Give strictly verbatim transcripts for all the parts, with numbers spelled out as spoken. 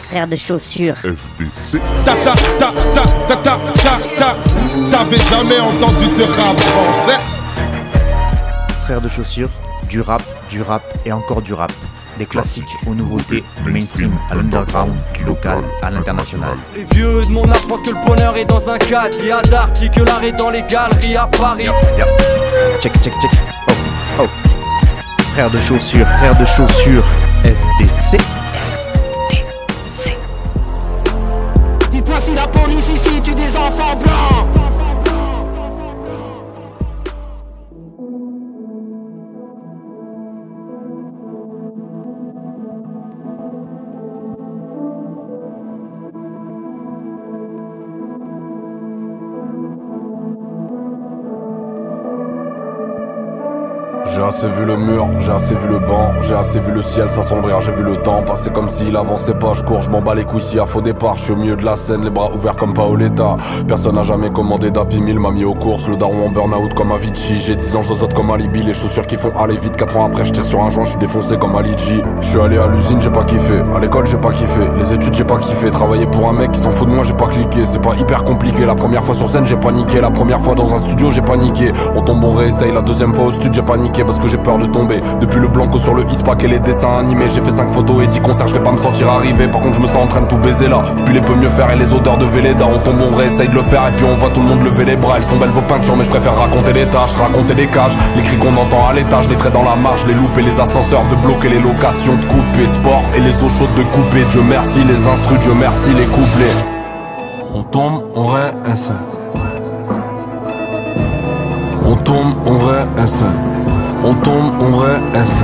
frère de chaussures. F D C. Ta ta ta ta ta ta ta ta. T'avais jamais entendu de rap français? Frère de chaussures, du rap, du rap et encore du rap. Des classiques aux nouveautés, du mainstream à l'underground, du local à l'international. Les vieux de mon âge pensent que le bonheur est dans un caddie à Darty, que l'art est dans les galeries à Paris. Yeah. Check, check, check. Oh, oh. Frère de chaussures, frère de chaussures, F D C. Dites-moi si la police ici tue des enfants blancs. J'ai assez vu le mur, j'ai assez vu le banc, j'ai assez vu le ciel s'assombrir, j'ai vu le temps passer comme s'il avançait pas, je cours, je m'en bats les couilles s'il y a faux départ, je suis au milieu de la scène, les bras ouverts comme Paoletta. Personne n'a jamais commandé d'Happy Meal, m'a mis aux courses, le daron en burn-out comme Avicii. J'ai dix ans, je zozote comme Alibi, les chaussures qui font aller vite, quatre ans après je tire sur un joint, je suis défoncé comme Ali G. Je suis allé à l'usine, j'ai pas kiffé, à l'école j'ai pas kiffé, les études j'ai pas kiffé, travailler pour un mec qui s'en fout de moi j'ai pas cliqué, c'est pas hyper compliqué, la première fois sur scène j'ai paniqué, la première fois dans un studio j'ai paniqué, on tombe on réessaye, la deuxième fois au studio j'ai paniqué parce que j'ai peur de tomber. Depuis le blanco sur le ispac et les dessins animés, j'ai fait cinq photos et dix concerts, je vais pas me sentir arrivé. Par contre je me sens en train de tout baiser là. Puis les peut mieux faire et les odeurs de Véleda. On tombe, on réessaye de le faire et puis on voit tout le monde lever les bras. Elles sont belles vos peintures mais je préfère raconter les tâches, raconter les cages, les cris qu'on entend à l'étage, les traits dans la marche, les loupes et les ascenseurs, de bloquer les locations, de couper sport et les eaux chaudes de couper. Dieu merci les instrus, Dieu merci les couplets. On tombe, on réessaye. On tombe, on réessaye. On tombe, on réessaye.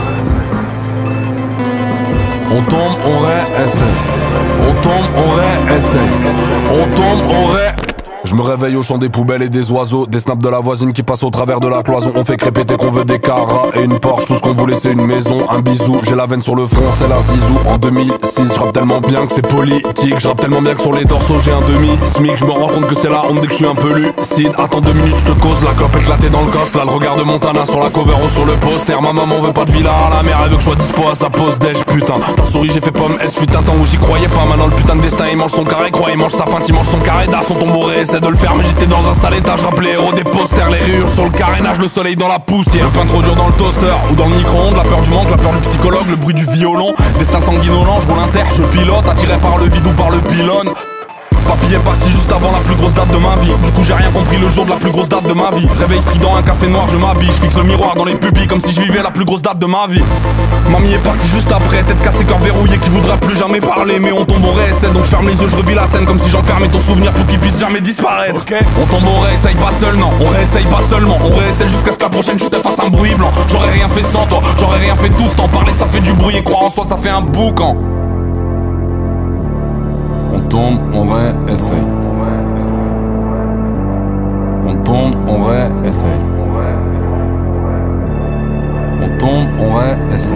On tombe, on réessaye. On tombe, on réessaye. On tombe, on réessaye. Je me réveille au chant des poubelles et des oiseaux, des snaps de la voisine qui passe au travers de la cloison. On fait crépéter qu'on veut des caras et une Porsche, tout ce qu'on voulait c'est une maison, un bisou. J'ai la veine sur le front, c'est la zizou. En deux mille six, je rappe tellement bien que c'est politique. Je rappe tellement bien que sur les torsos j'ai un demi-smic. Je me rends compte que c'est la honte dès que je suis un peu lucide. Attends deux minutes, je te cause, la clope éclatée dans le coste. Là le regard de Montana sur la cover ou sur le poster. Ma maman veut pas de villa à la mer, elle veut que je sois dispo à sa pause déj. Putain, ta souris j'ai fait pomme, S fut un temps où j'y croyais pas. Maintenant le putain de destin il mange son carré, croit il mange sa faim, il mange son carré d'as. Son tombeau essaie de le faire mais j'étais dans un sale état, je rappelais les héros des posters, les rayures sur le carénage, le soleil dans la poussière. Le pain trop dur dans le toaster ou dans le micro-ondes, la peur du manque, la peur du psychologue, le bruit du violon, destin sanguinolent, je roule inter, je pilote, attiré par le vide ou par le pylône. Papy est parti juste avant la plus grosse date de ma vie. Du coup j'ai rien compris le jour de la plus grosse date de ma vie. Réveil strident, un café noir, je m'habille. Je fixe le miroir dans les pupilles comme si je vivais la plus grosse date de ma vie. Mamie est partie juste après, tête cassée, cœur verrouillé, qui voudra plus jamais parler. Mais on tombe, on réessaie, donc je ferme les yeux, je revis la scène comme si j'enfermais ton souvenir pour qu'il puisse jamais disparaître. Okay. On tombe, on réessaye pas seul, non, on réessaye pas seulement. On réessaye jusqu'à ce que la prochaine chute fasse un bruit blanc. J'aurais rien fait sans toi, j'aurais rien fait tout ce temps. Parler ça fait du bruit et croire en soi ça fait un boucan. On tombe, on réessaye. On tombe, on réessaye. On tombe, on réessaye.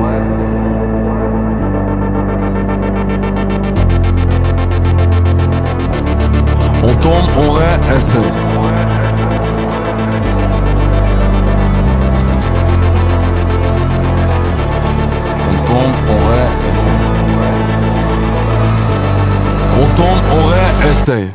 On tombe, on réessaye. On tombe, on réessaye. On tombe, on réessaye.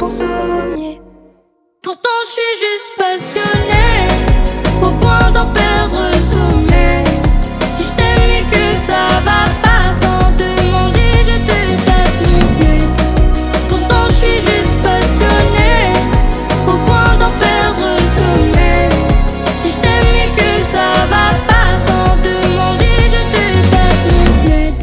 ton sommier. Pourtant je suis juste passionnée, au point d'en perdre sommeil. Si je t'aime et que ça va pas, sans demander je te tape mon nez. Pourtant je suis juste passionnée, au point d'en perdre sommeil. Si je t'aime et que ça va pas, sans demander je te tape mon nez.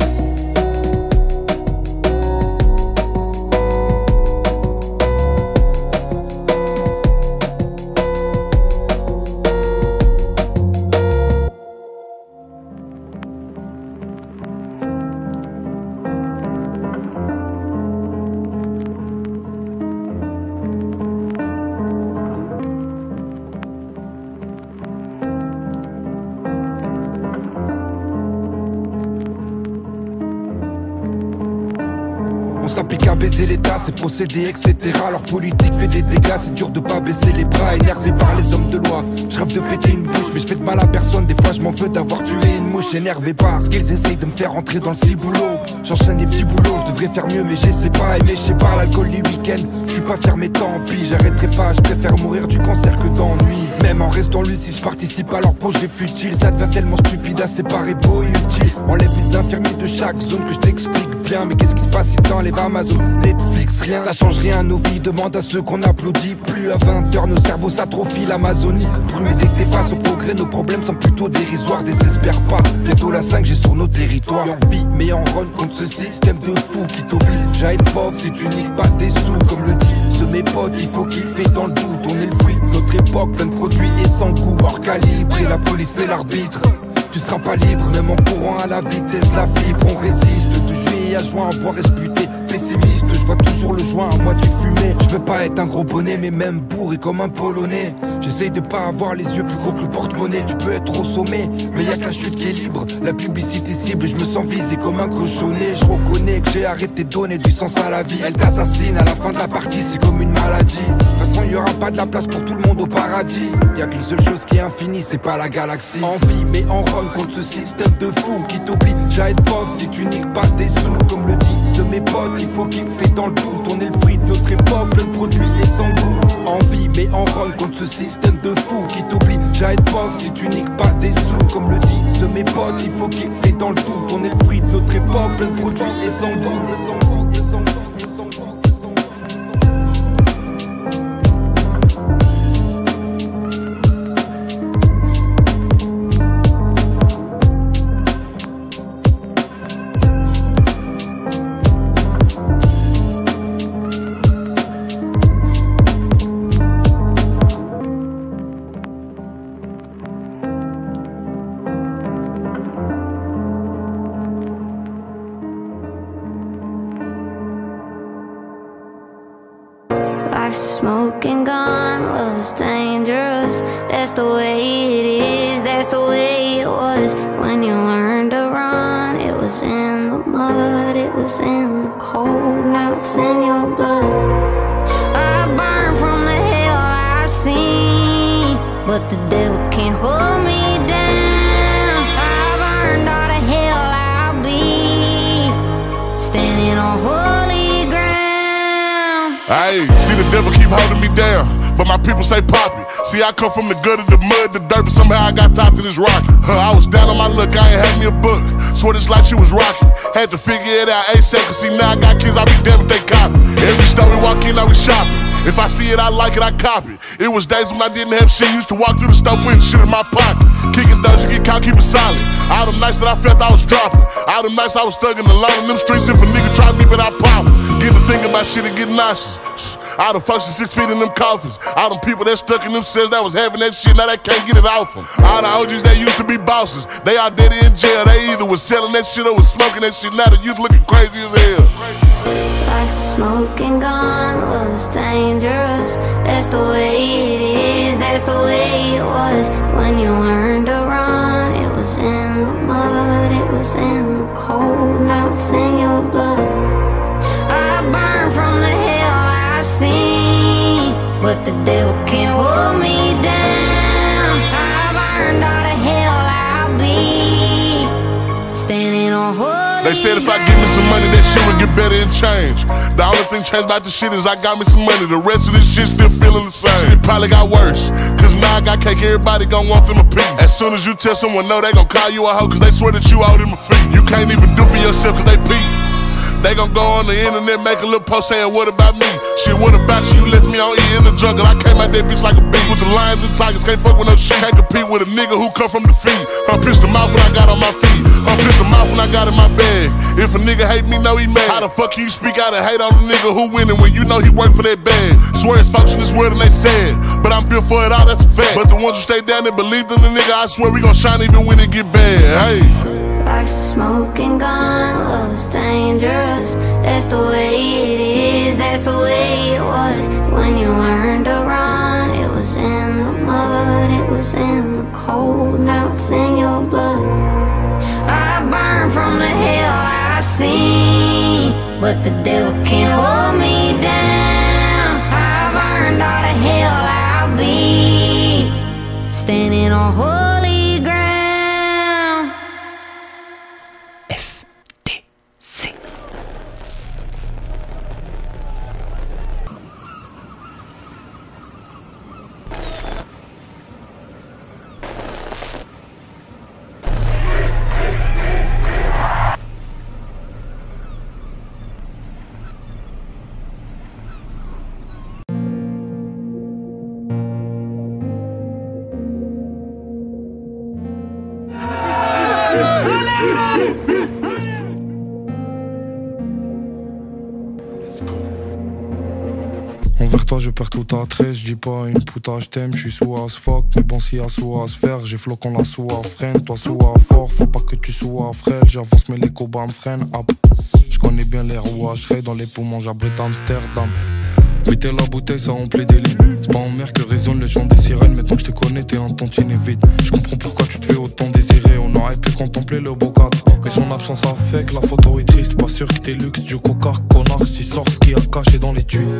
S'applique à baiser l'État, c'est procédé, et cetera. Leur politique fait des dégâts, c'est dur de pas baisser les bras. Énervé par les hommes de loi, je rêve de péter une bouche, mais je fais de mal à personne. Des fois je m'en veux d'avoir tué une mouche. Énervé parce qu'ils essayent de me faire rentrer dans le ciboulot. J'enchaîne les petits boulots, je devrais faire mieux mais j'essaie pas. Aimer, je sais pas, l'alcool les week-ends, je suis pas fier mais tant pis. J'arrêterai pas, je préfère mourir du cancer que d'ennui. Même en restant lucide, je participe à leur projet futile. Ça devient tellement stupide à séparer beau et utile. Enlève les infirmiers de chaque zone que je t'explique bien. Mais qu'est-ce qui se passe si t'enlèves Amazon, Netflix, rien, ça change rien à nos vies. Demande à ceux qu'on applaudit. Plus à vingt heures, nos cerveaux s'atrophient. L'Amazonie brûle. Dès que t'es face au progrès, nos problèmes sont plutôt dérisoires. Désespère pas, bientôt la cinq G sur nos territoires. Et on vit, mais on run contre ce système de fou qui t'oblige à être pauvre si tu niques pas tes sous. Comme le dit ce mes potes, il faut kiffer dans le doute. On est le fruit de notre époque, plein de produits et sans goût. Hors calibre et la police fait l'arbitre. Tu seras pas libre, même en courant à la vitesse de la fibre. On résiste de juillet à juin, boire et se buter. Pessimiste, je vois toujours le joint à moitié fumé. Je veux pas être un gros bonnet, mais même bourré comme un polonais. J'essaye de pas avoir les yeux plus gros que le porte-monnaie. Tu peux être au sommet, mais y'a que la chute qui est libre. La publicité cible, je me sens visé comme un cochonnet. Je reconnais que j'ai arrêté de donner du sens à la vie. Elle t'assassine à la fin de la partie, c'est comme une maladie. De toute façon, y aura pas de la place pour tout le monde au paradis. Y'a qu'une seule chose qui est infinie, c'est pas la galaxie. En vie, mais en run contre ce système de fou qui t'oblige à être pauvre si tu niques pas tes sous. Comme le dit ce mes potes, il faut kiffer dans le doute. On est le fruit de notre époque, plein de produits et sans goût. En vie, mais en run contre ce système de fou qui t'oblige à être pauvre si tu niques pas tes sous. Comme le dit ce mes potes, il faut kiffer dans le doute. On est le fruit de notre époque, plein de produits et sans goût. Et sans goût, et sans goût. Smoking gun, love's dangerous. That's the way it is, that's the way it was. When you learned to run, it was in the mud, it was in the cold, now it's in your blood. I burn from the hell I've seen, but the devil can't hold me down. I've earned all the hell I'll be, standing on holy ground. Hey, see the devil keep holding me down, but my people say poppy. See, I come from the gutter, the mud, the dirt, but somehow I got tied to this rock. Huh, I was down on my luck, I ain't had me a book. Swear this life she was rocky. Had to figure it out ASAP, cause see now I got kids, I be damned if they copy. Every store we walk in, I was shopping. If I see it, I like it, I copy. It was days when I didn't have shit, used to walk through the store putting shit in my pocket. Kicking thugs, you get caught, keep it solid. All them nights that I felt I was dropping. All them nights I was stuck in the lawn in them streets. If a nigga try me, but I pop. Get to think about shit and get nauseous. All the folks six feet in them coffins. All them people that stuck in them cells that was having that shit, now they can't get it off them. All the O Gs that used to be bosses, they all dead in jail. They either was selling that shit or was smoking that shit. Now the youth looking crazy as hell. Life's a smoking gun, love's dangerous. That's the way it is, that's the way it was. When you learned to run, it was in the mud, it was in the cold, now it's in your blood. I burn from the hell I've seen, but the devil can't hold me down. I've earned all the hell I'll be, standing on holy. They said if I give me some money, that shit would get better and change. The only thing changed about this shit is I got me some money. The rest of this shit still feeling the same. Shit probably got worse, cause now I got cake, everybody gon' want them a piece. As soon as you tell someone no, they gon' call you a hoe, cause they swear that you owe them a fee. You can't even do for yourself, cause they beat. They gon' go on the internet, make a little post saying, what about me? Shit, what about you? You left me on E in the jungle. I came out that bitch like a beast. With the lions and tigers, can't fuck with no shit. Can't compete with a nigga who come from the feet. I'm pissed him off when I got on my feet. I'm pissed him off when I got in my bag. If a nigga hate me, know he mad. How the fuck can you speak out and hate on a nigga who winning when you know he work for that bag? Swear it's folks in this world and they sad, but I'm built for it all, that's a fact. But the ones who stay down and believed in the nigga, I swear we gon' shine even when it get bad. Hey. Life's smoking gun, love's dangerous. That's the way it is, that's the way it was. When you learned to run, it was in the mud, it was in the cold, now it's in your blood. I burn from the hell I've seen, but the devil can't hold me down. I've earned all the hell I'll be, standing on holy ground. F T C. Envers toi je perds tout à treize, je dis pas une puta je t'aime, je suis sous as fuck. Mais bon si y'a sous à se faire, j'ai flocon la sous à freine. Toi sous à fort, faut pas que tu sois frêle. J'avance mais les combats me freinent. Je connais bien les rouages, dans les poumons j'abrite Amsterdam. Vite la bouteille ça remplit des lignes. C'est pas en mer que résonne le chant des sirènes. Maintenant que je te connais t'es un tantinet vide. Je comprends pourquoi tu te fais autant désirer. On aurait pu contempler le beau cadre, mais son absence a fait que la photo est triste. Pas sûr que t'es luxe du coca, connard. Si sort ce qui a caché dans les tuyaux.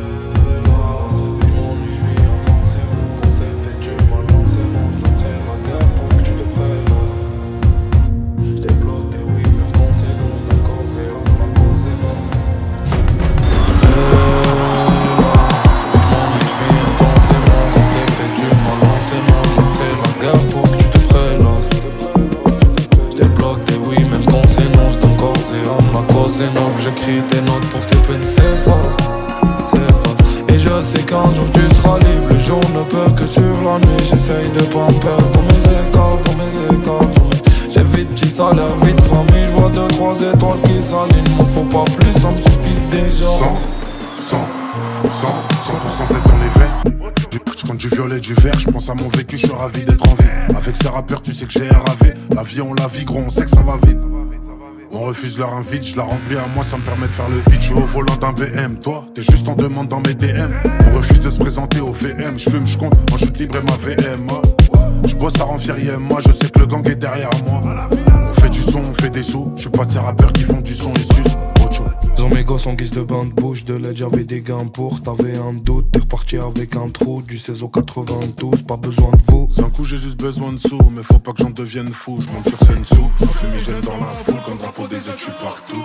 J'écris tes notes pour que tes peines s'effacent, s'effacent. Et je sais qu'un jour tu seras libre. Le jour ne peut que suivre la nuit. J'essaye de pas me perdre dans mes écarts, dans mes écarts. J'ai vite petit salaire, vite famille. Je vois deux, trois étoiles qui s'alignent. M'en faut pas plus, ça me suffit déjà. cent, cent, cent, cent pour cent c'est dans les veines. Je compte du violet, du vert, je pense à mon vécu, je suis ravi d'être en vie. Avec ces rappeurs tu sais que j'ai R A V. La vie on la vit gros, on sait que ça va vite. On refuse leur invite, je la remplis à moi, ça me permet de faire le vide. Je suis au volant d'un B M, toi, t'es juste en demande dans mes D M. On refuse de se présenter au V M, je fume, je compte, en chute libre et ma V M. Je bosse à Renfierrier, moi, je sais que le gang est derrière moi. On fait du son, on fait des sous, je suis pas de ces rappeurs qui font du son et sucent. Ils ont mes gosses en guise de bain de bouche, de l'aide j'avais des gains pour. T'avais un doute, t'es reparti avec un trou. Du seize au quatre-vingt-douze, pas besoin de vous. C'est un coup j'ai juste besoin de sous, mais faut pas que j'en devienne fou. Je monte sur scène sous, ma fumigène dans la foule. Comme drapeau des aides, je suis partout.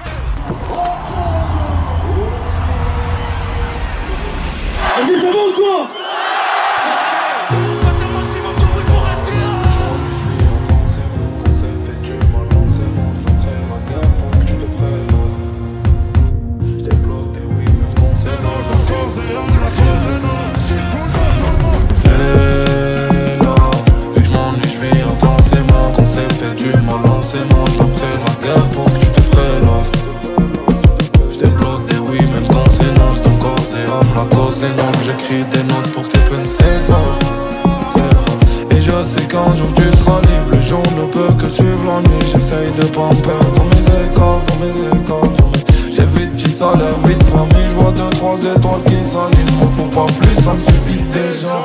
Vas-y, ça va ou quoi? J'écris des notes pour que tes peines s'effacent, s'effacent. Et je sais qu'un jour tu seras libre. Le jour ne peut que suivre la nuit. J'essaye de pas me perdre dans mes écarts, dans mes écarts, dans mes... J'ai vite petit salaire, vite famille. Je vois deux, trois étoiles qui s'alignent. M'en faut pas plus, ça me suffit déjà.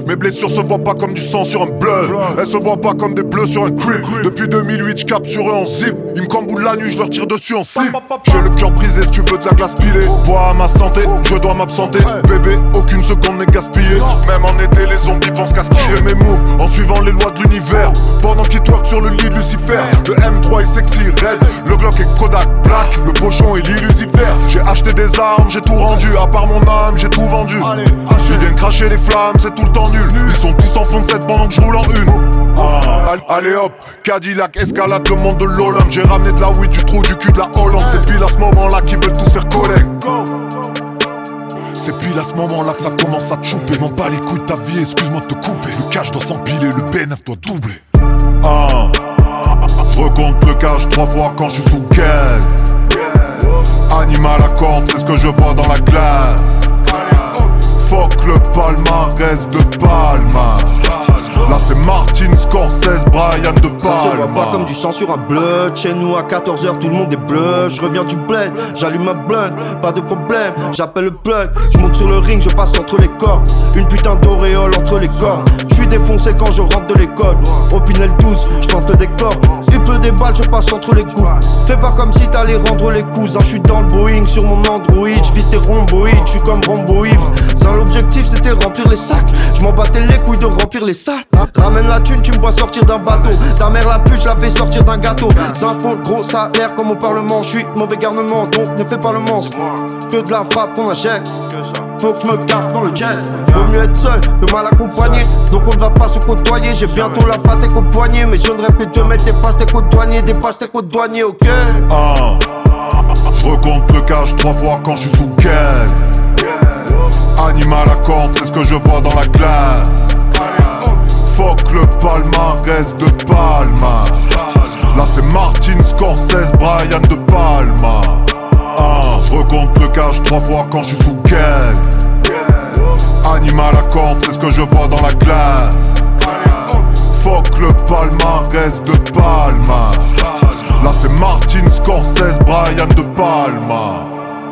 Mes blessures se voient pas comme du sang sur un blood. Elles se voient pas comme des bleus sur un crib. Depuis deux mille huit, j'capte sur eux en zip. Ils me camboulent la nuit, je leur tire dessus en slip. J'ai le cœur brisé, si tu veux de la glace pilée. Vois à ma santé, je dois m'absenter. Bébé, aucune seconde n'est gaspillée. Même en été, les zombies pensent qu'à skier mes moves en suivant les lois de l'univers. Pendant qu'ils twerk sur le lit de Lucifer. Le M trois est sexy, red. Le Glock est Kodak Black. Le pochon est l'illusifère. J'ai acheté des armes, j'ai tout rendu. À part mon âme, j'ai tout vendu. Ils viennent cracher les flammes, c'est tout le temps nul. Ils sont tous en fond de cette pendant que je roule en une. Ah. Allez hop, Cadillac, escalade, le monde de l'Olympe. J'ai ramené de la weed, du trou, du cul de la Hollande. C'est pile à ce moment-là qu'ils veulent tous faire collègue. C'est pile à ce moment-là que ça commence à te choper. M'en bats les couilles de ta vie, excuse-moi de te couper. Le cash doit s'empiler, le B neuf doit doubler. Ah. Je recompte le cash trois fois quand je suis sous caisse. Animal à corde, c'est ce que je vois dans la glace. Fuck le palmarès de Palma. Là c'est Martin Scorsese, Brian de Palma. Ça se voit pas comme du sang sur un blood. Chez nous à quatorze heures tout le monde est bleu. Je reviens du bled, j'allume ma blunt. Pas de problème, j'appelle le plug. Je monte sur le ring, je passe entre les cordes. Une putain d'auréole entre les cordes. Je suis défoncé quand je rentre de l'école. Au Pinel douze, je tente le décor. Il pleut des balles, je passe entre les coups. Fais pas comme si t'allais rendre les cousins. Je suis dans le Boeing sur mon Android. Je vise tes rhomboïdes, je suis comme Rambo ivre. Sans l'objectif c'était remplir les sacs. Je m'en battais les couilles de remplir les salles. Ramène la thune, tu me vois sortir d'un bateau. Ta mère la pute, je la fais sortir d'un gâteau. Zinfo, gros salaire comme au parlement. Je suis mauvais garnement, donc ne fais pas le monstre. Que de la frappe qu'on achète. Faut que je me garde dans le jet. Vaut mieux être seul que mal accompagné. Donc on ne va pas se côtoyer. J'ai bientôt la patek au poignet. Mais je ne rêve que de mettre des pastes au douanier. Des pastes au douanier, ok. Ah. Je recompte le cash trois fois quand je suis sous caisse. Animal à corde, c'est ce que je vois dans la glace. Fuck le palmarès de Palma. Là c'est Martin Scorsese, Brian de Palma. Ah. Je recompte le cash trois fois quand je suis sous caisse. Animal à corde, c'est ce que je vois dans la glace. Fuck le palmarès de Palma. Là c'est Martin Scorsese, Brian de Palma.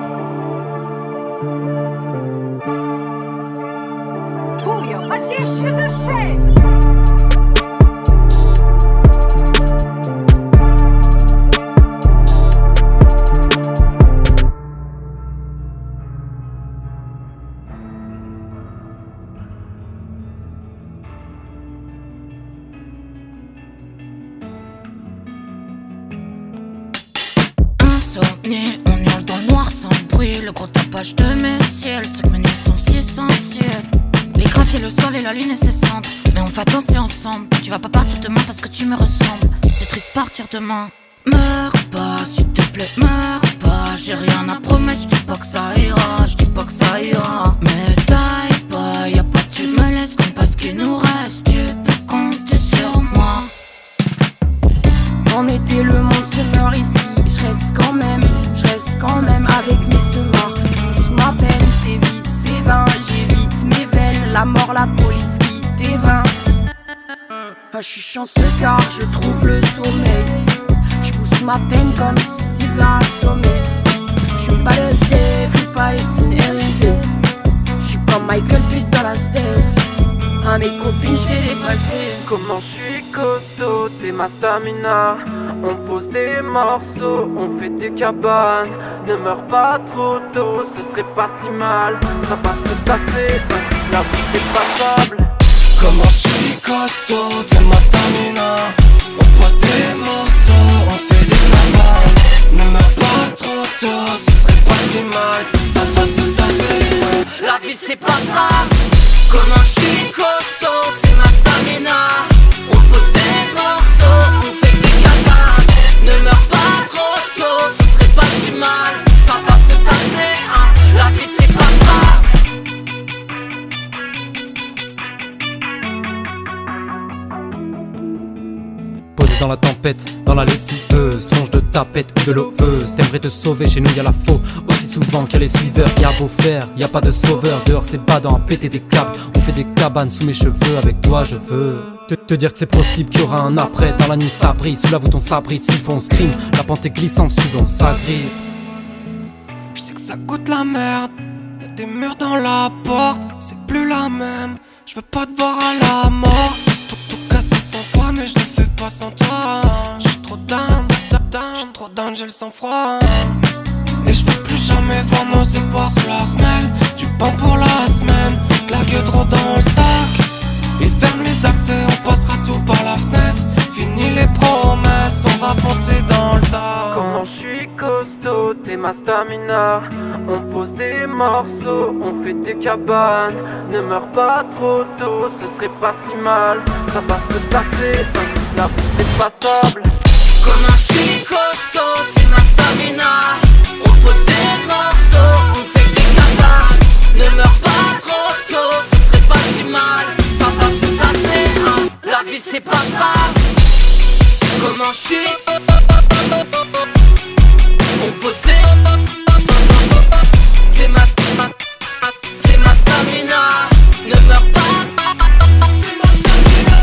On hurle dans le noir sans bruit. Le gros tapage de mes ciels. C'est que mes nuits sont si sensuelles. Les graphies, le sol et la lune et ses cendres. Mais on va danser ensemble. Tu vas pas partir demain parce que tu me ressembles. C'est triste partir demain. Meurs pas, s'il te plaît, meurs pas. J'ai rien à promettre, j'dis pas que ça ira. J'dis pas que ça ira. Mais taille pas, y'a pas tu me laisses comme pas ce qu'il nous reste. Tu peux compter sur moi. En été le monde se meurt ici. Je reste quand même, je reste quand même avec mes semards. J'pousse ma peine, c'est vite, c'est vain. J'évite mes veines, la mort, la police qui t'évince. Je suis chanceux car je trouve le sommeil. J'pousse ma peine comme si Sylvain assommait. J'suis pas le Steph, j'suis Palestine héritée. J'suis comme Michael Pitt dans la Stace. À mes copines j'fais des brasseries. Comment j'suis costaud, t'es ma stamina. On pose des morceaux, on fait des cabanes. Ne meurs pas trop tôt, ce serait pas si mal. Ça va se passer, la vie est passable. Comment je suis costaud, t'es ma stamina. On pose des morceaux, on fait des cabanes. Ne meurs pas trop tôt, ce serait pas si mal. Ça va se passer, la vie c'est pas ça. Comment je suis costaud, t'es ma stamina. On pose des morceaux, on fait des cabanes. Ne meurs pas trop tôt, ce serait pas si mal. Ça va se passer, hein. La vie c'est pas ça. Posé dans la tempête, dans la lessiveuse, tronche de tapette ou de l'oveuse. T'aimerais te sauver, chez nous y'a la faux. Aussi souvent qu'il y a les suiveurs, y'a beau faire, y'a pas de sauveur. Dehors c'est badant à péter des câbles. On fait des cabanes sous mes cheveux, avec toi je veux te, te dire que c'est possible qu'il y aura un après. Dans la nuit ça brille, sous la voûte on s'abrite. S'ils font scream, la pente est glissante, souvent ça grippe. Je sais que ça goûte la merde. Y'a des murs dans la porte, c'est plus la même. Je veux pas te voir à la mort. Tout, tout cassé cent fois, mais je le fais pas sans toi. J'suis trop down, down, j'suis trop down, j'ai le sang froid. Et je veux plus jamais voir nos espoirs sous la semelle. Du pain pour la semaine, de la gueule trop dans le sac. Ils ferment les accès, on passera tout par la fenêtre. Fini les promesses, on va foncer dans le tas. Comment je suis costaud, t'es ma stamina. On pose des morceaux, on fait des cabanes. Ne meurs pas trop tôt, ce serait pas si mal. Ça va se passer, la vie c'est passable. Comment je suis costaud, t'es ma stamina. On pose des morceaux, on fait des cabanes. Ne meurs pas trop tôt, ce serait pas si mal. Ça va se passer, hein. La vie c'est passable. Comment je suis, on pose des. T'es ma, ma, t'es ma stamina. Ne meurs pas, t'es ma stamina.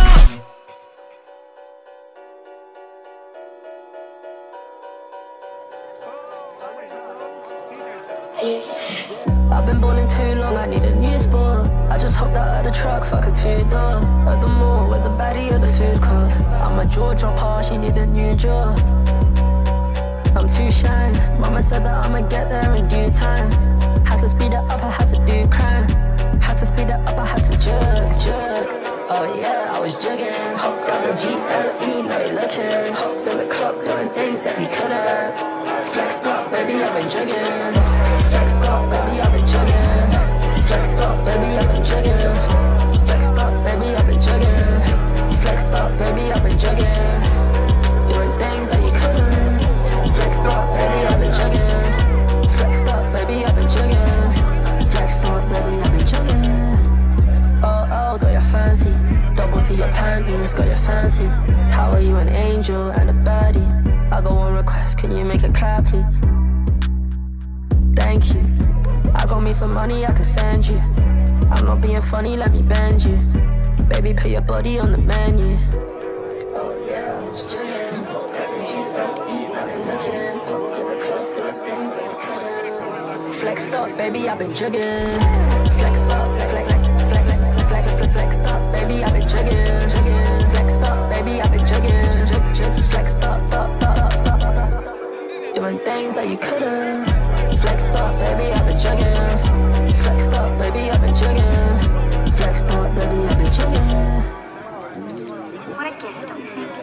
I've been ballin' too long, I need a new sport. I just hopped out of the truck, fuck a two-door. At the mall, with the baddie at the food court. I'm a jaw dropper, she need a new jaw. I'm too shy, mama said that I'ma get there in due time. Had to speed it up, I had to do crime. Had to speed it up, I had to jerk, jerk. Oh yeah, I was jugging. Hopped out the G L E, now you looking. Hopped in the club, doing things that you couldn't. Flexed up, baby, I've been jugging. Flexed up, baby, I've been jugging. Flexed up, baby, I've been jugging. Flexed up, baby, I've been jugging. Flexed up, baby, I've been jugging. Doing things that you couldn't. Flexed up, baby, I've been jugging. Flexed up, baby, I've been jugging. Flexed up, baby, I've been jugging. Oh, oh, got your fancy. Double C your panties, got your fancy. How are you an angel and a baddie? I got one request, can you make a clap, please? Thank you. I got me some money I can send you. I'm not being funny, let me bend you. Baby, put your body on the menu. Oh yeah, I'm just chillin'. Got the G L E, now they looking. Hopped in the club, doing things that I couldn't. Flexed up, baby, I've been jugging. Flexed up, flex, flex, flex, flex, flex, flex, flexed up, baby, I've been jugging, jugging. Flexed up, baby, I've been jugging, jug, jug, flexed up, up, up, up, up, up. Doing things that you couldn't. Flexed up, baby, I've been jugging. Flexed up, baby, I've been jugging. Flexed up, baby, I've been jugging. What a gift, don't you think?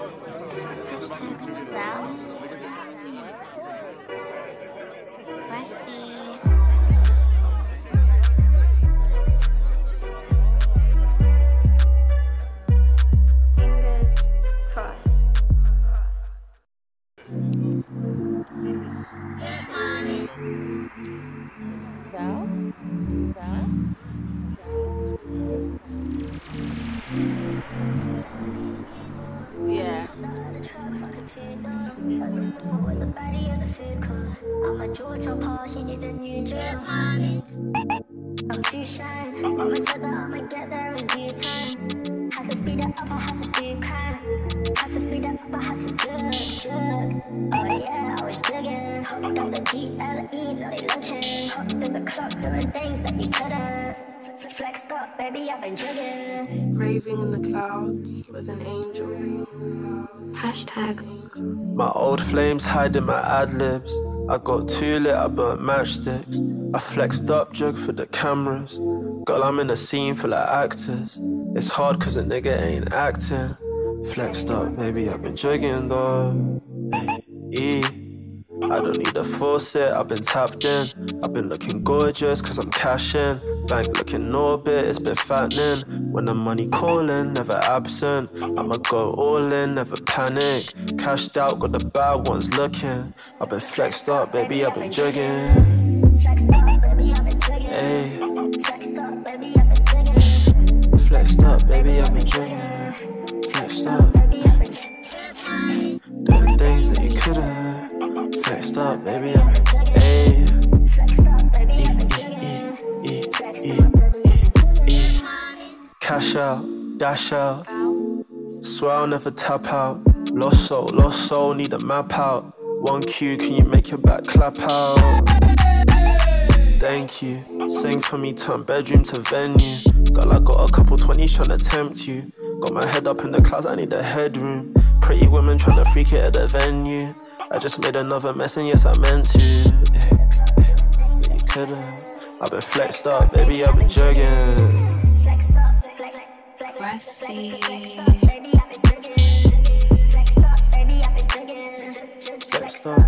Well, let's see. Fingers crossed. Yeah. I'm a jaw dropper, she need a new jaw. I'm too shy, mama said that I'ma get there in due time. Had to speed it up, I had to do crime. Had to speed it up, I had to jerk, jerk. Oh yeah, I was jugging. Hopped up the G L E, now they looking. Hopped in the club, doing things that you couldn't. Flexed up, baby, I've been jugging. Raving in the clouds with an angel. Hashtag. My old flames hiding my ad-libs. I got too lit, I burnt matchsticks. I flexed up, jug for the cameras. Girl, I'm in a scene full of actors. It's hard cause a nigga ain't acting. Flexed up, baby, I've been jugging though. Hey, I don't need a faucet, I've been tapped in. I've been looking gorgeous cause I'm cashing. Bank looking orbit, it's been fattening. When the money calling, never absent. I'ma go all in, never panic. Cashed out, got the bad ones looking. I've been flexed up, baby, I've been jugging. Flexed up, baby, I've been jugging. Hey. Flexed up, baby, I've been jugging. Flexed up, baby, I've been jugging. Flexed up. Doing things that you couldn't. Flexed up, baby, I've been jugging. Hey. Flexed up, baby, I've been jugging. Cash out, dash out. Swear I'll never tap out. Lost soul, lost soul, need a map out. One Q, can you make your back clap out? Thank you. Sing for me, turn bedroom to venue. Girl, I got a couple twenties tryna tempt you. Got my head up in the clouds, I need a headroom. Pretty women tryna freak it at the venue. I just made another mess and yes I meant to. But you couldn't. I've been flexed up, baby, I've been jugging. Flexed up, flexed up, baby, I've been jugging. Flexed up, baby, I've been jugging. Flexed up.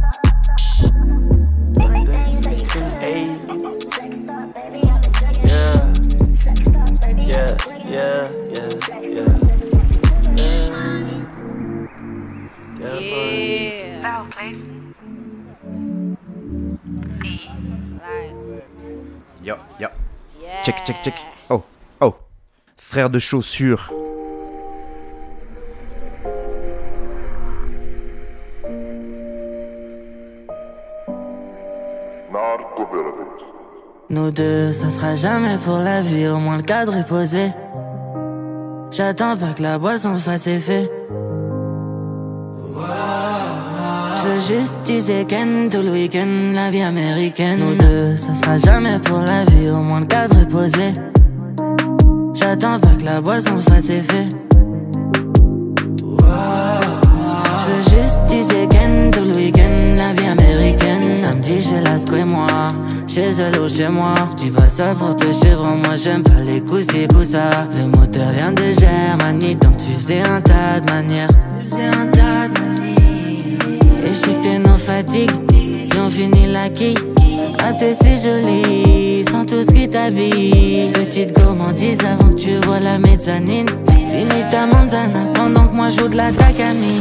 Them things that you couldn't hate. Flexed up, baby, I've been jugging. Yeah. Flexed up, baby, yeah, yeah, yeah, yeah. Yeah. Yeah. Foul place. Yo, yo. Yeah. Check, check, check. Oh, oh. Frère de chaussures. Nous deux, ça sera jamais pour la vie, au moins le cadre est posé. J'attends pas que la boisson fasse effet. Je veux juste teaser Ken tout le week-end, la vie américaine. Nous deux, ça sera jamais pour la vie, au moins le cadre est posé. J'attends pas que la boisson fasse effet. Je veux juste teaser Ken tout le week-end, la vie américaine. Samedi, je la squé moi, chez elle ou chez moi. Dis pas ça pour te suivre, moi j'aime pas les coups-ci, coups-ça. Le moteur vient de Germanie, donc tu faisais un tas de manières. Tu faisais un tas de manières. Et je sais que t'es nos fatigues, puis on finit la quille. Ah t'es si jolie, sans tout ce qui t'habille. Petite gourmandise avant que tu vois la mezzanine. Finis ta manzana pendant que moi joue de la takamine.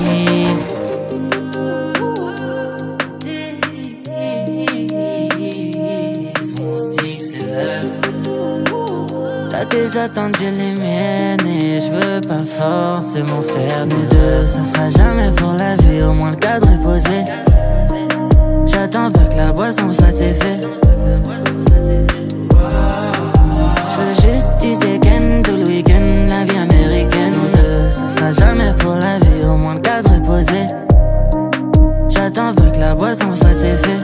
T'as tes attentes, j'ai les miennes. Et je veux pas forcément faire nous deux. Ça sera jamais pour la vie, au moins le cadre est posé. J'attends pas que la boisson fasse effet. Je veux juste teaser Ken tout le week-end, la vie américaine. Nous deux, ça sera jamais pour la vie, au moins le cadre est posé. J'attends pas que la boisson fasse effet.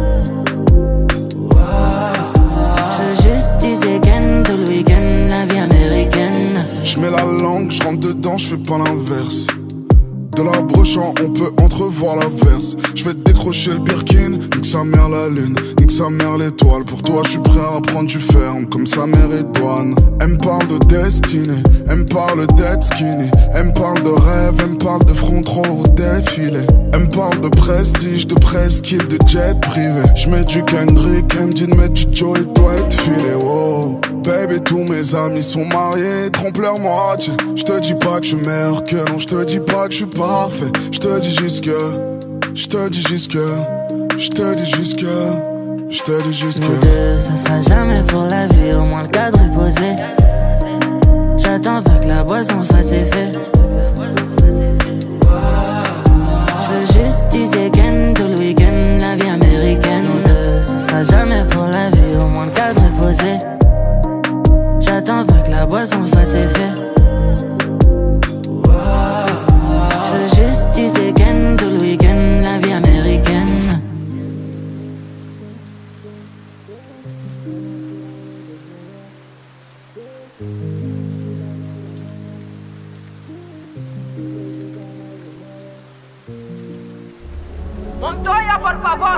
Je veux juste teaser Ken tout le week-end, la vie américaine. J'mets la langue, j'rentre dedans, j'fais pas l'inverse. De la brochant, on peut entrevoir l'averse. J'vais décrocher le Birkin, nique sa mère la lune, nique sa mère l'étoile. Pour toi, j'suis prêt à prendre du ferme, comme sa mère est douane. Elle me parle de destinée, elle me parle d'être skinny. Elle me parle de rêve, elle me parle de front trop défilé. Elle me parle de prestige, de presqu'île, de jet privé. J'mets du Kendrick, elle me dit de mettre du Joe et toi être filé. Wow, baby, tous mes amis sont mariés, trompe leur moitié. J'te dis pas que j'suis meilleur que non, j'te dis pas que j'suis parfait. J'te dis juste que, j'te dis juste que, j'te dis juste que, j'te dis juste que. Nous deux, ça sera jamais pour la vie, au moins le cadre est posé. J'attends pas que la boisson fasse effet. Je veux juste teaser Ken tout le week-end, la vie américaine. Nous deux, ça sera jamais pour la vie, au moins le cadre est posé. J'attends pas que la boisson fasse effet. Je veux juste teaser Ken tout le week-end, la vie américaine. Montoya, por favor.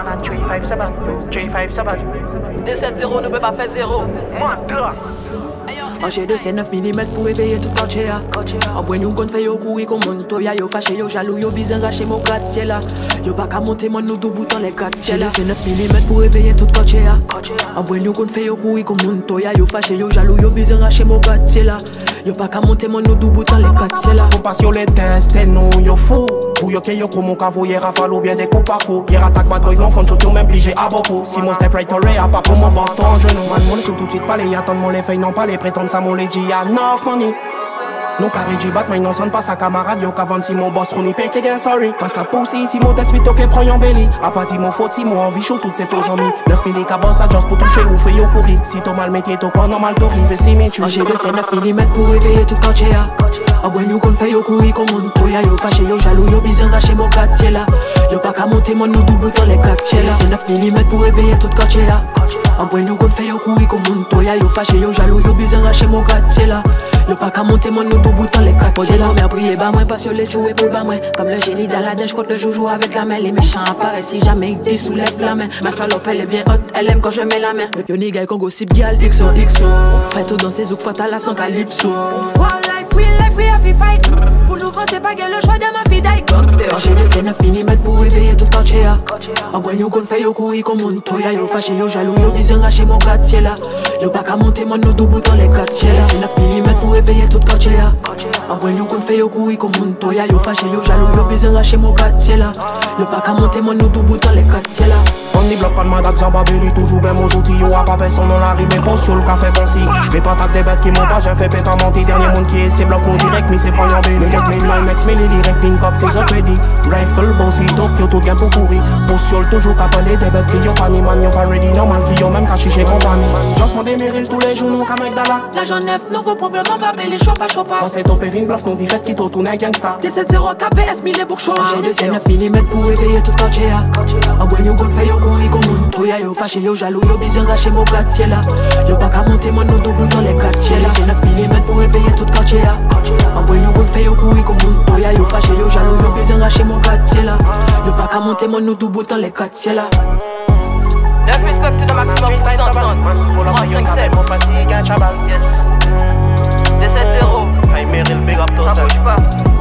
deux sept zéro ne peut pas faire zéro. En G deux c'est neuf millimètres pour éveiller tout entier. En bois nous gon fait yo courir comme Montoya. Yo fâché, yo jaloux, yo bizarre raché mon gratte-ciel. Yo pas qu'à monter mon nous double dans les quatre ciels. C'est neuf millimètres pour éveiller tout entier. En bois nous gon fait yo courir comme Montoya. Yo fâché, yo jaloux, yo bizarre raché mon gratte-ciel. Yo pas qu'à monter mon nous double dans les quatre ciels. On passe sur les tests et nous yo fou. Pour yo que yo comme mon cavo hier a fallu bien des coups à coups. Hier attaque bad boy non fond tout même pligé à beaucoup. Si mon step right on a pas pour mon boss ton genou. Man mon tout tout de suite pas les attendre mon les feuilles non pas les prétendre ça mon les dit y'a enough money. Non carré du bat mais non sonne pas sa camarade yo qu'avant si mon boss rouni pay again sorry. Pas sa poussi si mon test vite ok prend yon belly. A pas dit mon faute si mon envie chaud toutes ces faux amis. neuf millimètres à boss à just pour toucher ou fait yo courir. Si t'as mal métier t'as pas normal t'arrives si mais tu. En G deux c'est neuf millimètres pour éveiller tout entier. En bois nous qu'on fait yo courir comme Montoya. Yo fâché yo jaloux yo bizarre raché mon quartier là. Yo pas qu'à monter mon nous double dans les quatre ciels. C'est neuf millimètres pour éveiller tout entier. En point nous compte fait yo courir comme mon toya. Yo fâché, yo jaloux, yo bizarre raché mon quartier là. Yo pas qu'à monter mon nous deux boutons les quartiers là. Mère prier bah moi parce que les jouer pour bah moi. Comme le génie d'Aladin, j'compte le joujou avec la main. Les méchants apparaissent si jamais ils te soulèvent la main. Ma salope elle est bien haute, elle aime quand je mets la main. Yo nigga qu'on gossip gal, X O X O. Fait tout dans ses zouk fatal à sans calypso. One life, we life, we have to fight. Pour nous français pas gueule le choix de ma fille d'aïe. Enchaîné c'est neuf millimètres pour réveiller tout quartier là. En bois nous qu'on fait yo courir comme mon toya. Yo fâché, yo jaloux, yo bizarre raché mon quartier là. Yo pas qu'à monter mon nous deux boutons les quartiers là. C'est neuf millimètres pour réveiller tout quartier là. En bois nous qu'on fait yo courir comme mon toya. Yo fâché, yo jaloux, yo bizarre raché mon quartier là. Yo pas qu'à monter mon nous deux boutons les quartiers là. On y bloque pas de madak, Zababeli, toujours ben mon outils. Yo a pas personne dans la rime, mais pas sur le café concis. Mais pas tac des bêtes qui m'ont pas, j'ai fait péter menti. Dernier monde qui est, c'est bluff, mot direct, mais c'est pas y'en belly. Les mainline, ex, mais les lyrics, link up, c'est autres médis. Rifle, bossy, top, yo tout gain pour courir. Bossiol, toujours capelé des bêtes qui yo pas ni man, yo pas ready, normal, qui yo même caché chez compagnie. Just mon déméril tous les jours, nous, comme Dala. L'agent neuf, nouveau problème, on va appeler chopa chopa. Quand c'est top et vin, bluff, nous dit fait qui tout tourne gangsta. T sept zéro K P S, mille boucs chaud. J'ai deux c'est neuf millimètres pour réveiller tout quartier là. En bois nous qu'on fait yo courir comme mon toya. Yo fâché, yo jaloux, yo bizarre raché mon quartier là. Yo pas qu'à monter mon nous deux boutons les quartiers là. C'est neuf millimètres pour réveiller tout quartier là. En bois nous qu'on fait yo courir comme mon toya. Yo fâché, yo jaloux, yo bizarre raché mon quartier là. Yo pas qu'à monter mon nous deux boutons les quartiers là. neuf respecte le maximum pour t'entendre. Pour la maillot, ça fait mon facile, gagne chabal. Yes. T sept zéro. Hey, Meryl, big up toi, ça bouge pas.